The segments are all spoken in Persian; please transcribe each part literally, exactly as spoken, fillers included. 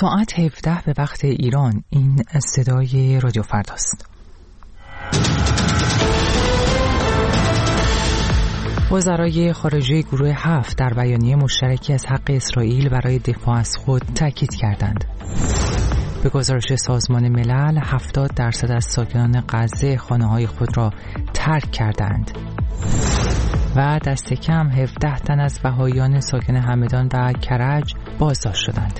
ساعت هفده به وقت ایران. این صدای رادیو فرداست. وزرای خارجه گروه هفت در بیانیه مشترکی از حق اسرائیل برای دفاع از خود تاکید کردند. به گزارش سازمان ملل هفتاد درصد از ساکنان غزه خانه‌های خود را ترک کردند و دست کم هفده تن از بهائیان ساکن همدان و کرج بازداشت شدند.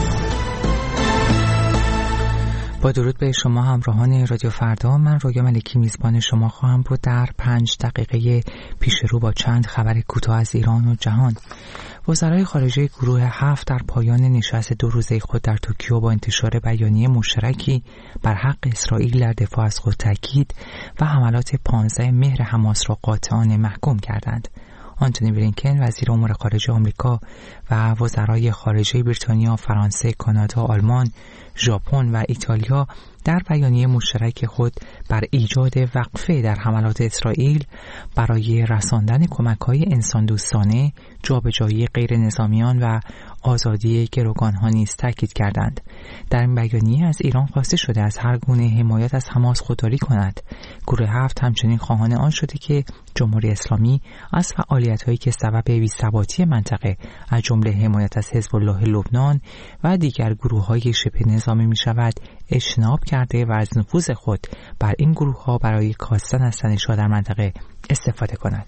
با درود به شما همراهان رادیو فردا، من رویا ملکی میزبان شما خواهم بود در پنج دقیقه پیش رو با چند خبر کوتاه از ایران و جهان. وزرای خارجه گروه هفت در پایان نشست دو روزه خود در توکیو با انتشار بیانیه مشترکی بر حق اسرائیل در دفاع از خود تاکید و حملات پانزده مهر حماس را قاطعانه محکوم کردند. آنتونی بلینکن وزیر امور خارجه آمریکا و وزرای خارجه بریتانیا، فرانسه، کانادا، آلمان، ژاپن و ایتالیا در بیانیه مشترک خود بر ایجاد وقفه در حملات اسرائیل برای رساندن کمک‌های انسان دوستانه، جابجایی غیر نظامیان و آزادی گروگان‌ها نیز تاکید کردند. در این بیانیه از ایران خواسته شده از هر گونه حمایت از حماس خودداری کند. گروه هفت همچنین خواهان آن شده که جمهوری اسلامی از فعالیت‌هایی که سبب بی‌ثباتی منطقه از جمله حمایت از حزب الله لبنان و دیگر گروه‌های شبه نظامی می‌شود اجتناب کرده و از نفوذ خود بر این گروه‌ها برای کاستن از تنش‌ها در منطقه استفاده کند.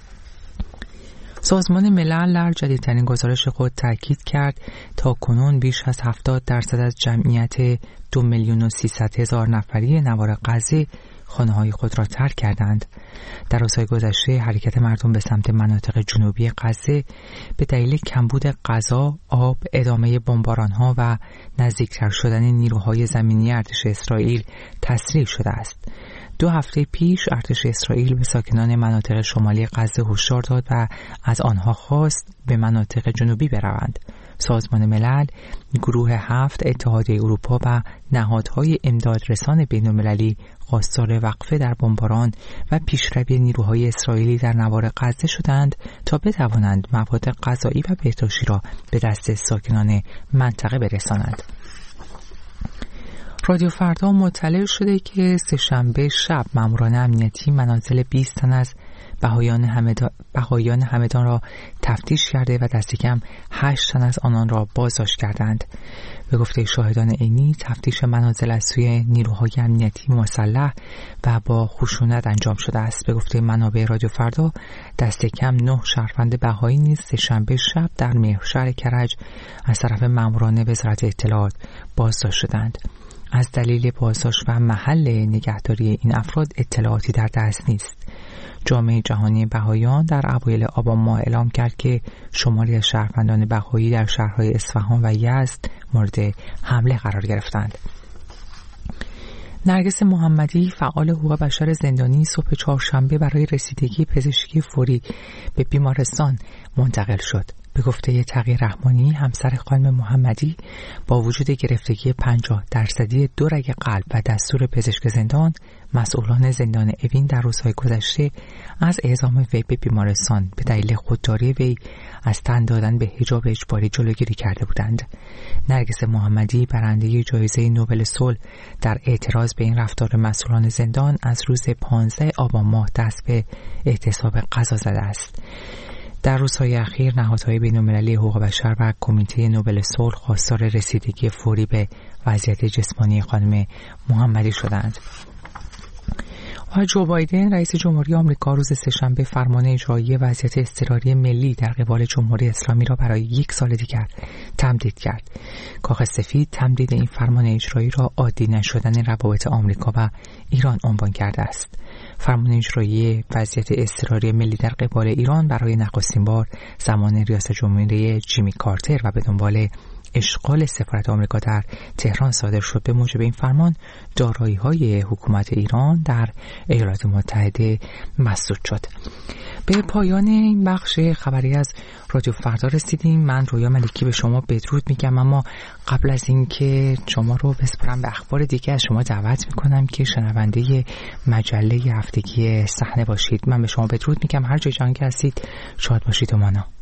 سازمان ملل در جدیدترین گزارش خود تاکید کرد تا کنون بیش از هفتاد درصد از جمعیت دو میلیون و سیصد هزار نفری نوار غزه خانه‌های خود را ترک کردند. در روزهای گذشته حرکت مردم به سمت مناطق جنوبی غزه به دلیل کمبود غذا، آب، ادامه بمباران‌ها و نزدیکتر شدن نیروهای زمینی ارتش اسرائیل تسریع شده است. دو هفته پیش ارتش اسرائیل به ساکنان مناطق شمالی غزه هشدار داد و از آنها خواست به مناطق جنوبی بروند. سازمان ملل، گروه هفت، اتحادیه اروپا و نهادهای امدادرسان بین‌المللی خواستار وقفه در بمباران و پیشروی نیروهای اسرائیلی در نوار غزه شدند تا بتوانند مواد غذایی و بهداشتی را به دست ساکنان منطقه برسانند. رادیو فردا مطلع شده که سه‌شنبه شب ماموران امنیتی منازل بیست تن از بهائیان همدان, بهائیان همدان را تفتیش کرده و دست کم هشت تن از آنان را بازداشت کردند. به گفته شاهدان عینی تفتیش منازل از سوی نیروهای امنیتی مسلح و با خشونت انجام شده است. به گفته منابع رادیو فردا دست کم نه شهروند بهایی نیز سه‌شنبه شب در مهرشهر کرج از طرف ماموران وزارت اطلاعات بازداشت شدند. از دلیل بازداشت و محل نگهداری این افراد اطلاعاتی در دست نیست. جامعه جهانی بهائیان در اوایل آبان ماه اعلام کرد که شماری از شهروندان بهایی در شهرهای اصفهان و یزد مورد حمله قرار گرفتند. نرگس محمدی فعال حقوق بشر زندانی صبح چهارشنبه برای رسیدگی پزشکی فوری به بیمارستان منتقل شد. به گفته تقی رحمانی همسر خانم محمدی با وجود گرفتگی پنجاه درصدی دو رگ قلب و دستور پزشک زندان، مسئولان زندان اوین در روزهای گذشته از اعزام وی به بیمارستان به دلیل خودداری وی از تن دادن به حجاب اجباری جلوگیری کرده بودند. نرگس محمدی برنده جایزه نوبل صلح در اعتراض به این رفتار مسئولان زندان از روز پانزده آبان ماه دست به اعتصاب قضا زده است. در روزهای اخیر نهادهای بین‌المللی حقوق بشر و کمیته نوبل صلح خواستار رسیدگی فوری به وضعیت جسمانی خانم محمدی شدند. و جو بایدن رئیس جمهوری آمریکا روز سه‌شنبه فرمان اجرایی وضعیت اضطراری ملی در قبال جمهوری اسلامی را برای یک سال دیگر تمدید کرد. کاخ سفید تمدید این فرمان اجرایی را عادی نشدن روابط آمریکا و ایران عنوان کرده است. فرمان اجرایی وضعیت اضطراری ملی در قبال ایران برای نخستین بار زمان ریاست جمهوری جیمی کارتر و به دنبال اشغال سفارت آمریکا در تهران صادر شد. به موجب این فرمان دارایی‌های حکومت ایران در ایالات متحده مسدود شد. به پایان این بخش خبری از رادیو فردا رسیدیم. من رویا ملکی به شما بدرود میگم، اما قبل از اینکه شما رو بسپارم به اخبار دیگه از شما دعوت میکنم که شنونده مجله هفتگی صحنه باشید. من به شما بدرود میگم، هر جای جهان که هستید شاد باشید و مانا.